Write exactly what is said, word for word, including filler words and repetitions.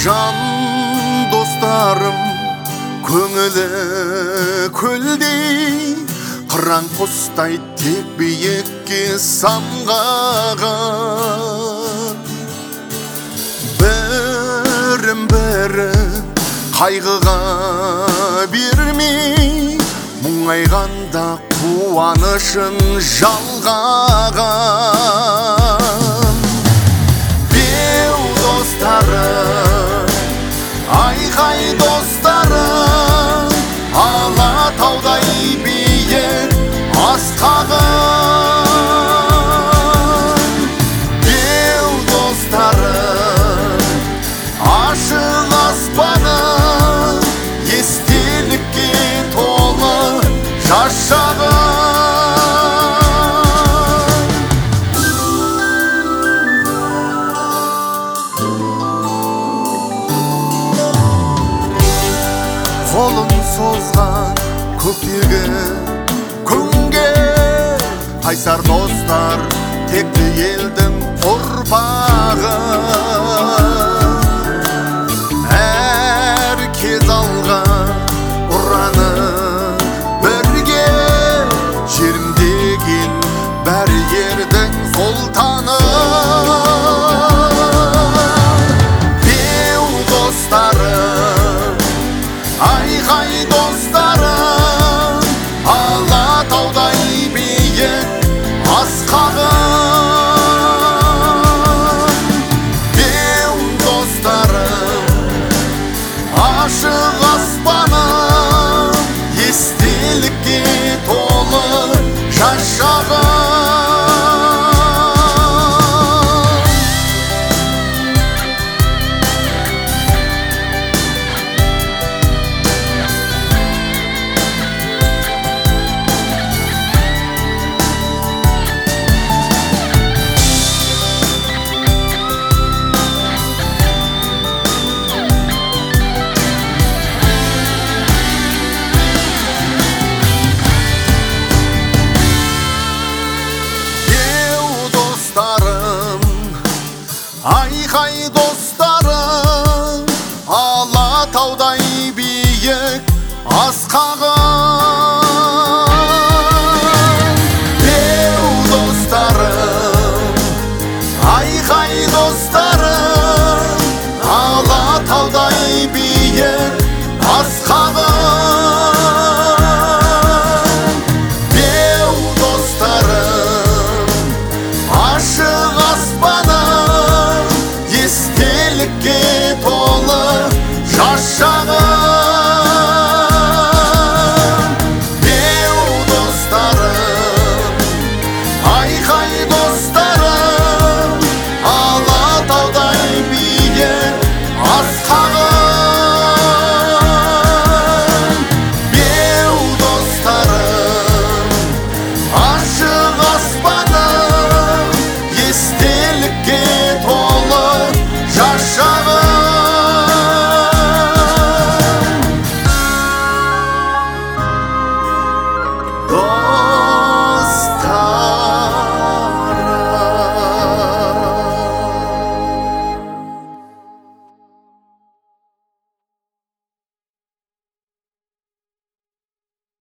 Жан достарым көңілі көлдей, қыран құстай тек биікке самғаған. Бірін-бірі қайғыға бермей, мұңайғанда қуанышын жалғаған. Беу достарым, айқай достарым, Алатаудай биік асқағым. Беу достарым, ашық аспаным, естелікке толы жас шағым. Қолын созған көктегі күнге, қайсар достар текті елдің ұрпағы. Әр кез алға ұраны бірге, жерім деген бәрі ердің сұлтаны. Беу достарым, айқай достарым, Алатаудай биік асқағым. Беу достарым, ашық аспаным, естелікке толы жас шағым. Айқай достарым, Алатаудай биік асқағым. Беу достарым, айқай достарым, Алатаудай биік асқағым. Беу достарым, ашық аспаным, естелікке толы жас шағым.